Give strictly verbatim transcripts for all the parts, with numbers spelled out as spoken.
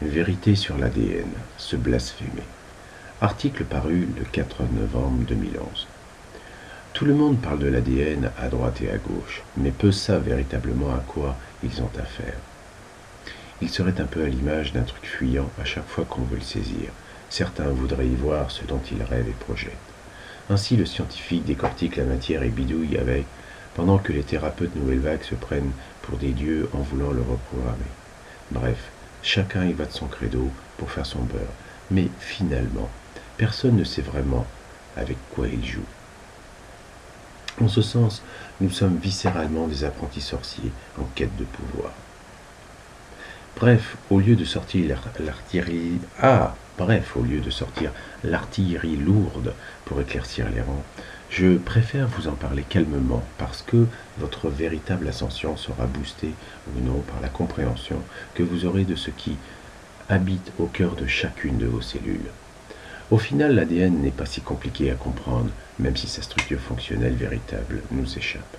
Une vérité sur l'A D N, se blasphémer. Article paru le quatre novembre deux mille onze. Tout le monde parle de l'A D N à droite et à gauche, mais peu savent véritablement à quoi ils ont affaire. Il serait un peu à l'image d'un truc fuyant à chaque fois qu'on veut le saisir. Certains voudraient y voir ce dont ils rêvent et projettent. Ainsi, le scientifique décortique la matière et bidouille avec, pendant que les thérapeutes nouvelle vague se prennent pour des dieux en voulant le reprogrammer. Bref, chacun y va de son credo pour faire son beurre, mais finalement, personne ne sait vraiment avec quoi il joue. En ce sens, nous sommes viscéralement des apprentis sorciers en quête de pouvoir. Bref, au lieu de sortir l'artillerie... Ah Bref, au lieu de sortir l'artillerie lourde pour éclaircir les rangs, je préfère vous en parler calmement parce que votre véritable ascension sera boostée ou non par la compréhension que vous aurez de ce qui habite au cœur de chacune de vos cellules. Au final, l'A D N n'est pas si compliqué à comprendre, même si sa structure fonctionnelle véritable nous échappe.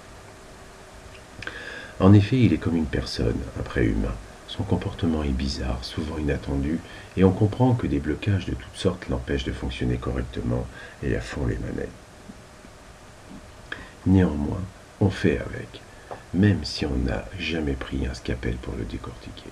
En effet, il est comme une personne, un préhumain. Son comportement est bizarre, souvent inattendu, et on comprend que des blocages de toutes sortes l'empêchent de fonctionner correctement et à fond les manettes. Néanmoins, on fait avec, même si on n'a jamais pris un scalpel pour le décortiquer.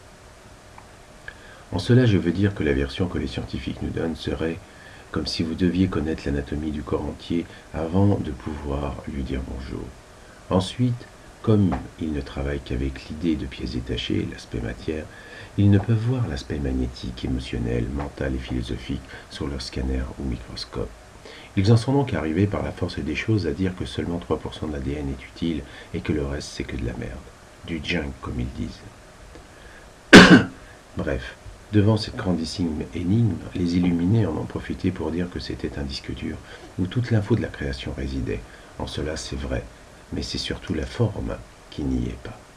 En cela, je veux dire que la version que les scientifiques nous donnent serait comme si vous deviez connaître l'anatomie du corps entier avant de pouvoir lui dire bonjour. Ensuite, comme ils ne travaillent qu'avec l'idée de pièces détachées, l'aspect matière, ils ne peuvent voir l'aspect magnétique, émotionnel, mental et philosophique sur leur scanner ou microscope. Ils en sont donc arrivés par la force des choses à dire que seulement trois pour cent de l'A D N est utile et que le reste c'est que de la merde, du junk comme ils disent. Bref, devant cette grandissime énigme, les illuminés en ont profité pour dire que c'était un disque dur où toute l'info de la création résidait. En cela c'est vrai, mais c'est surtout la forme qui n'y est pas.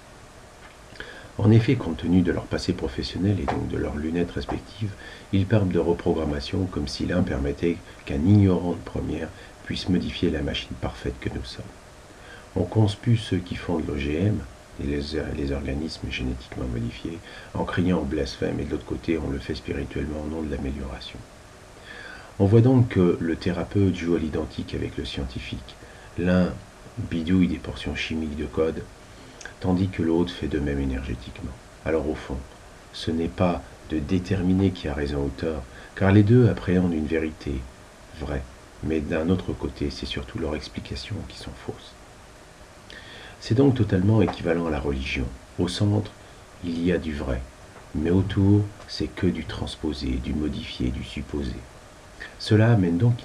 En effet, compte tenu de leur passé professionnel et donc de leurs lunettes respectives, ils parlent de reprogrammation comme si l'un permettait qu'un ignorant de première puisse modifier la machine parfaite que nous sommes. On conspue ceux qui font de l'O G M, et les, les organismes génétiquement modifiés, en criant au blasphème, et de l'autre côté, on le fait spirituellement au nom de l'amélioration. On voit donc que le thérapeute joue à l'identique avec le scientifique. L'un bidouille des portions chimiques de code, tandis que l'autre fait de même énergétiquement. Alors au fond, ce n'est pas de déterminer qui a raison ou tort, car les deux appréhendent une vérité vraie, mais d'un autre côté, c'est surtout leurs explications qui sont fausses. C'est donc totalement équivalent à la religion. Au centre, il y a du vrai, mais autour, c'est que du transposé, du modifié, du supposé. Cela amène donc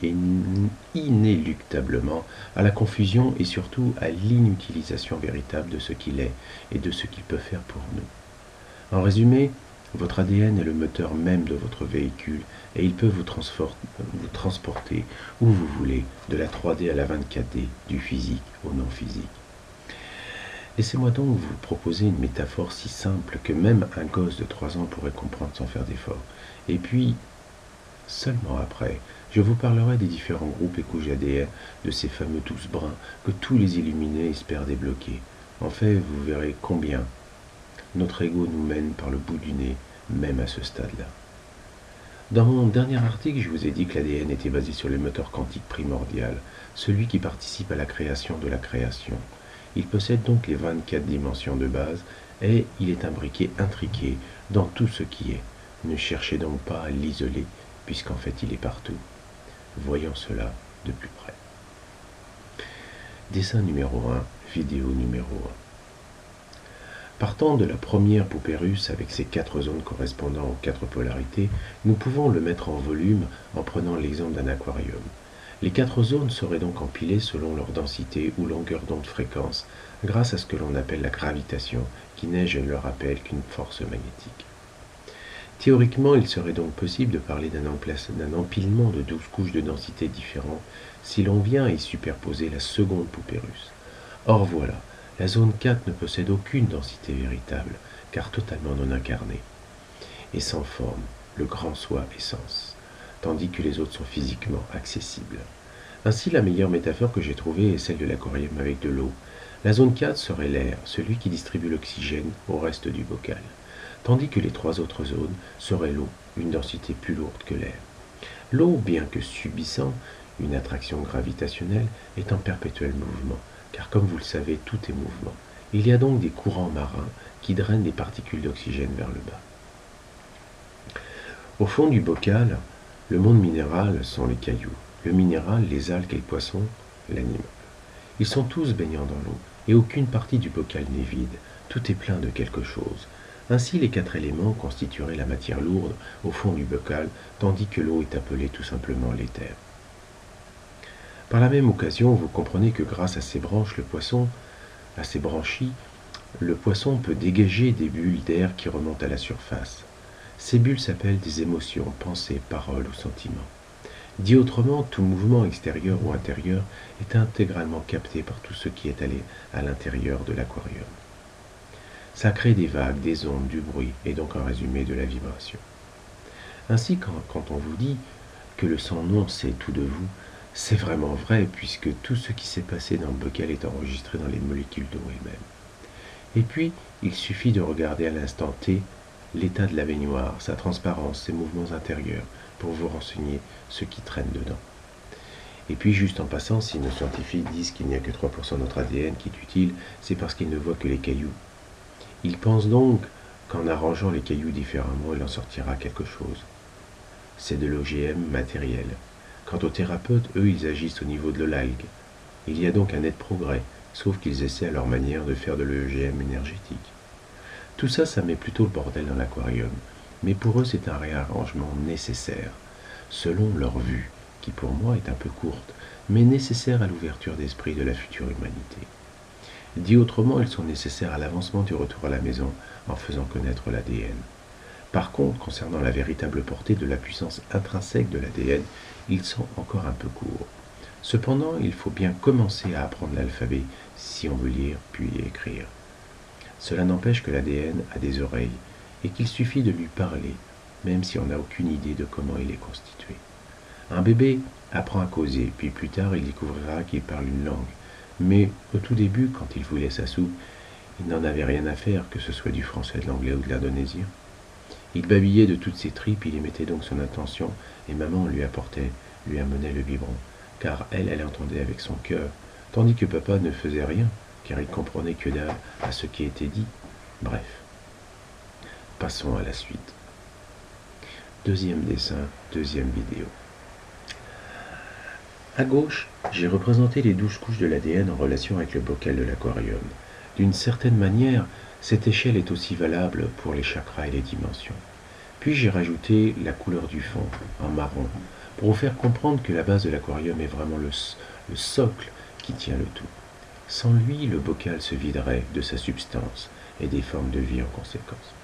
inéluctablement à la confusion et surtout à l'inutilisation véritable de ce qu'il est et de ce qu'il peut faire pour nous. En résumé, votre A D N est le moteur même de votre véhicule et il peut vous, vous transporter où vous voulez, de la trois D à la vingt-quatre D, du physique au non-physique. Laissez-moi donc vous proposer une métaphore si simple que même un gosse de trois ans pourrait comprendre sans faire d'effort. Et puis, seulement après, je vous parlerai des différents groupes et couches A D N, de ces fameux tous bruns que tous les illuminés espèrent débloquer. En fait, vous verrez combien notre ego nous mène par le bout du nez, même à ce stade-là. Dans mon dernier article, je vous ai dit que l'A D N était basé sur le moteur quantique primordial, celui qui participe à la création de la création. Il possède donc les vingt-quatre dimensions de base et il est imbriqué, intriqué dans tout ce qui est. Ne cherchez donc pas à l'isoler, puisqu'en fait il est partout. Voyons cela de plus près. Dessin numéro un, vidéo numéro un. Partant de la première poupée russe avec ses quatre zones correspondant aux quatre polarités, nous pouvons le mettre en volume en prenant l'exemple d'un aquarium. Les quatre zones seraient donc empilées selon leur densité ou longueur d'onde fréquence, grâce à ce que l'on appelle la gravitation, qui n'est, je le rappelle, qu'une force magnétique. Théoriquement, il serait donc possible de parler d'un empilement de douze couches de densité différentes si l'on vient y superposer la seconde poupée russe. Or voilà, la zone quatre ne possède aucune densité véritable, car totalement non incarnée, et sans forme, le grand soi essence, tandis que les autres sont physiquement accessibles. Ainsi, la meilleure métaphore que j'ai trouvée est celle de l'aquarium avec de l'eau. La zone quatre serait l'air, celui qui distribue l'oxygène au reste du bocal, tandis que les trois autres zones seraient l'eau, une densité plus lourde que l'air. L'eau, bien que subissant une attraction gravitationnelle, est en perpétuel mouvement, car comme vous le savez, tout est mouvement. Il y a donc des courants marins qui drainent les particules d'oxygène vers le bas. Au fond du bocal, le monde minéral sont les cailloux, le minéral, les algues et le poisson, l'animal. Ils sont tous baignant dans l'eau, et aucune partie du bocal n'est vide, tout est plein de quelque chose. Ainsi, les quatre éléments constitueraient la matière lourde au fond du bocal, tandis que l'eau est appelée tout simplement l'éther. Par la même occasion, vous comprenez que grâce à ces branches, le poisson, à ces branchies, le poisson peut dégager des bulles d'air qui remontent à la surface. Ces bulles s'appellent des émotions, pensées, paroles ou sentiments. Dit autrement, tout mouvement extérieur ou intérieur est intégralement capté par tout ce qui est allé à l'intérieur de l'aquarium. Ça crée des vagues, des ondes, du bruit, et donc un résumé de la vibration. Ainsi, quand, quand on vous dit que le sans nom c'est tout de vous, c'est vraiment vrai, puisque tout ce qui s'est passé dans le bocal est enregistré dans les molécules d'eau elles-mêmes. Et puis, il suffit de regarder à l'instant T l'état de la baignoire, sa transparence, ses mouvements intérieurs, pour vous renseigner ce qui traîne dedans. Et puis, juste en passant, si nos scientifiques disent qu'il n'y a que trois pour cent de notre A D N qui est utile, c'est parce qu'ils ne voient que les cailloux. Ils pensent donc qu'en arrangeant les cailloux différemment, il en sortira quelque chose. C'est de l'O G M matériel. Quant aux thérapeutes, eux, ils agissent au niveau de l'algue. Il y a donc un net progrès, sauf qu'ils essaient à leur manière de faire de l'O G M énergétique. Tout ça, ça met plutôt le bordel dans l'aquarium, mais pour eux, c'est un réarrangement nécessaire, selon leur vue, qui pour moi est un peu courte, mais nécessaire à l'ouverture d'esprit de la future humanité. Dit autrement, ils sont nécessaires à l'avancement du retour à la maison, en faisant connaître l'A D N. Par contre, concernant la véritable portée de la puissance intrinsèque de l'A D N, ils sont encore un peu courts. Cependant, il faut bien commencer à apprendre l'alphabet si on veut lire puis écrire. Cela n'empêche que l'A D N a des oreilles et qu'il suffit de lui parler, même si on n'a aucune idée de comment il est constitué. Un bébé apprend à causer, puis plus tard il découvrira qu'il parle une langue. Mais au tout début, quand il voulait sa soupe, il n'en avait rien à faire, que ce soit du français, de l'anglais ou de l'indonésien. Il babillait de toutes ses tripes, il y mettait donc son attention, et maman lui apportait, lui amenait le biberon, car elle, elle entendait avec son cœur, tandis que papa ne faisait rien, car il comprenait que dalle à ce qui était dit. Bref, passons à la suite. Deuxième dessin, deuxième vidéo. À gauche, j'ai représenté les douze couches de l'A D N en relation avec le bocal de l'aquarium. D'une certaine manière, cette échelle est aussi valable pour les chakras et les dimensions. Puis j'ai rajouté la couleur du fond, en marron, pour vous faire comprendre que la base de l'aquarium est vraiment le, le socle qui tient le tout. Sans lui, le bocal se viderait de sa substance et des formes de vie en conséquence.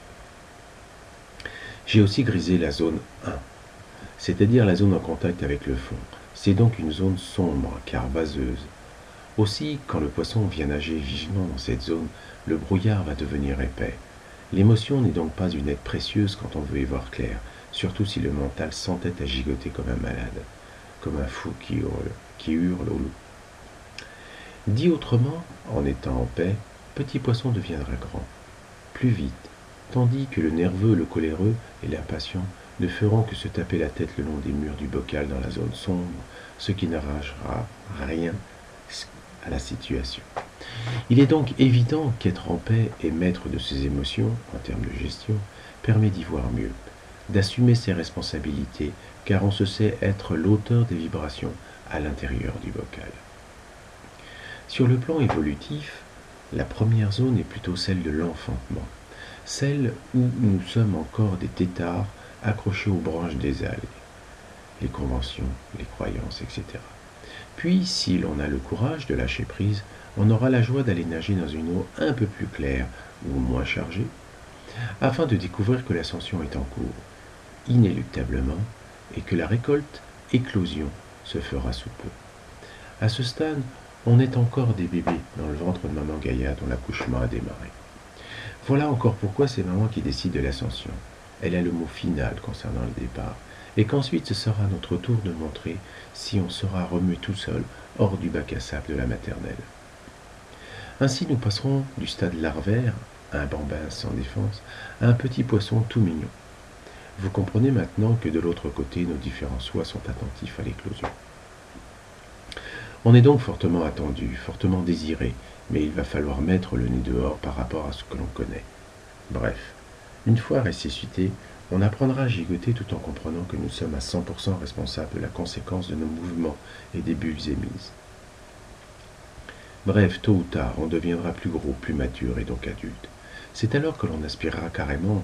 J'ai aussi grisé la zone un, c'est-à-dire la zone en contact avec le fond. C'est donc une zone sombre, car vaseuse. Aussi, quand le poisson vient nager vivement dans cette zone, le brouillard va devenir épais. L'émotion n'est donc pas une aide précieuse quand on veut y voir clair, surtout si le mental s'entête à gigoter comme un malade, comme un fou qui hurle, qui hurle au loup. Dit autrement, en étant en paix, petit poisson deviendra grand, plus vite, tandis que le nerveux, le coléreux et l'impatient ne feront que se taper la tête le long des murs du bocal dans la zone sombre, ce qui n'arrangera rien à la situation. Il est donc évident qu'être en paix et maître de ses émotions, en termes de gestion, permet d'y voir mieux, d'assumer ses responsabilités, car on se sait être l'auteur des vibrations à l'intérieur du bocal. Sur le plan évolutif, la première zone est plutôt celle de l'enfantement, celle où nous sommes encore des têtards accrochés aux branches des algues, les conventions, les croyances, et cetera. Puis, si l'on a le courage de lâcher prise, on aura la joie d'aller nager dans une eau un peu plus claire ou moins chargée, afin de découvrir que l'ascension est en cours, inéluctablement, et que la récolte, éclosion, se fera sous peu. À ce stade, on est encore des bébés dans le ventre de maman Gaïa dont l'accouchement a démarré. Voilà encore pourquoi c'est maman qui décide de l'ascension. Elle a le mot final concernant le départ, et qu'ensuite ce sera notre tour de montrer si on sera remué tout seul hors du bac à sable de la maternelle. Ainsi, nous passerons du stade larvaire, à un bambin sans défense, à un petit poisson tout mignon. Vous comprenez maintenant que de l'autre côté, nos différents soi sont attentifs à l'éclosion. On est donc fortement attendu, fortement désiré, mais il va falloir mettre le nez dehors par rapport à ce que l'on connaît. Bref, une fois ressuscité, on apprendra à gigoter tout en comprenant que nous sommes à cent pour cent responsables de la conséquence de nos mouvements et des bulles émises. Bref, tôt ou tard, on deviendra plus gros, plus mature et donc adulte. C'est alors que l'on aspirera carrément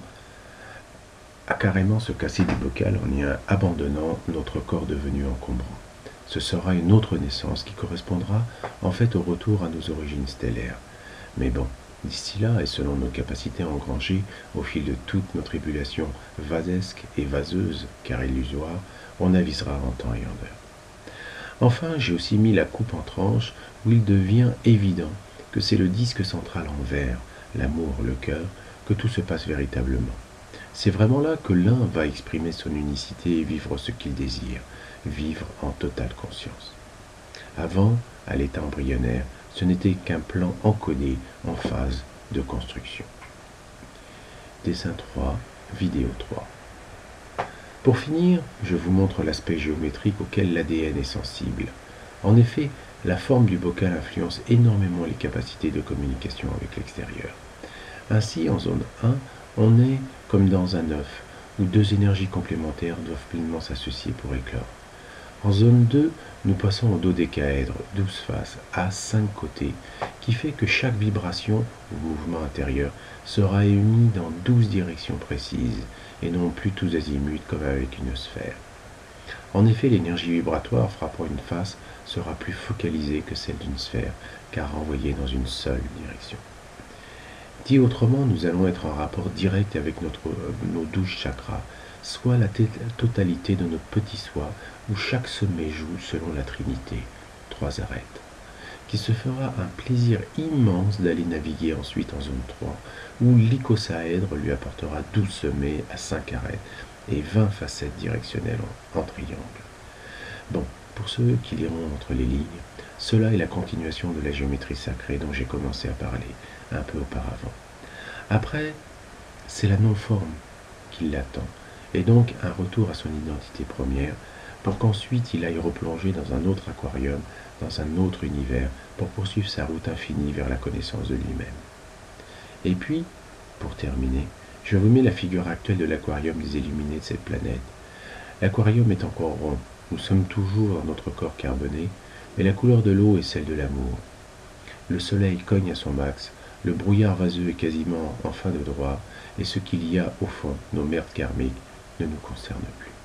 à carrément se casser du bocal en y abandonnant notre corps devenu encombrant. Ce sera une autre naissance qui correspondra en fait au retour à nos origines stellaires. Mais bon, d'ici là, et selon nos capacités engrangées au fil de toutes nos tribulations vasesques et vaseuses, car illusoires, on avisera en temps et en heure. Enfin, j'ai aussi mis la coupe en tranche où il devient évident que c'est le disque central en verre, l'amour, le cœur, que tout se passe véritablement. C'est vraiment là que l'un va exprimer son unicité et vivre ce qu'il désire, vivre en totale conscience. Avant, à l'état embryonnaire, ce n'était qu'un plan encodé en phase de construction. Dessin trois, vidéo trois. Pour finir, je vous montre l'aspect géométrique auquel l'A D N est sensible. En effet, la forme du bocal influence énormément les capacités de communication avec l'extérieur. Ainsi, en zone un, on est comme dans un œuf, où deux énergies complémentaires doivent pleinement s'associer pour éclore. En zone deux, nous passons au dodécaèdre, douze faces, à cinq côtés, qui fait que chaque vibration ou mouvement intérieur sera émis dans douze directions précises, et non plus tous azimuts comme avec une sphère. En effet, l'énergie vibratoire frappant une face sera plus focalisée que celle d'une sphère, car renvoyée dans une seule direction. Dit autrement, nous allons être en rapport direct avec notre, nos douze chakras, soit la totalité de notre petit soi, où chaque sommet joue selon la Trinité, trois arêtes, qui se fera un plaisir immense d'aller naviguer ensuite en zone trois, où l'icossaèdre lui apportera douze sommets à cinq arêtes et vingt facettes directionnelles en, en triangle. Bon, pour ceux qui liront entre les lignes, cela est la continuation de la géométrie sacrée dont j'ai commencé à parler un peu auparavant. Après, c'est la non-forme qui l'attend, et donc un retour à son identité première, pour qu'ensuite il aille replonger dans un autre aquarium, dans un autre univers, pour poursuivre sa route infinie vers la connaissance de lui-même. Et puis, pour terminer, je vous mets la figure actuelle de l'aquarium des illuminés de cette planète. L'aquarium est encore rond, nous sommes toujours dans notre corps carboné, mais la couleur de l'eau est celle de l'amour. Le soleil cogne à son max, le brouillard vaseux est quasiment en fin de droit, et ce qu'il y a au fond, nos merdes karmiques, ne nous concerne plus.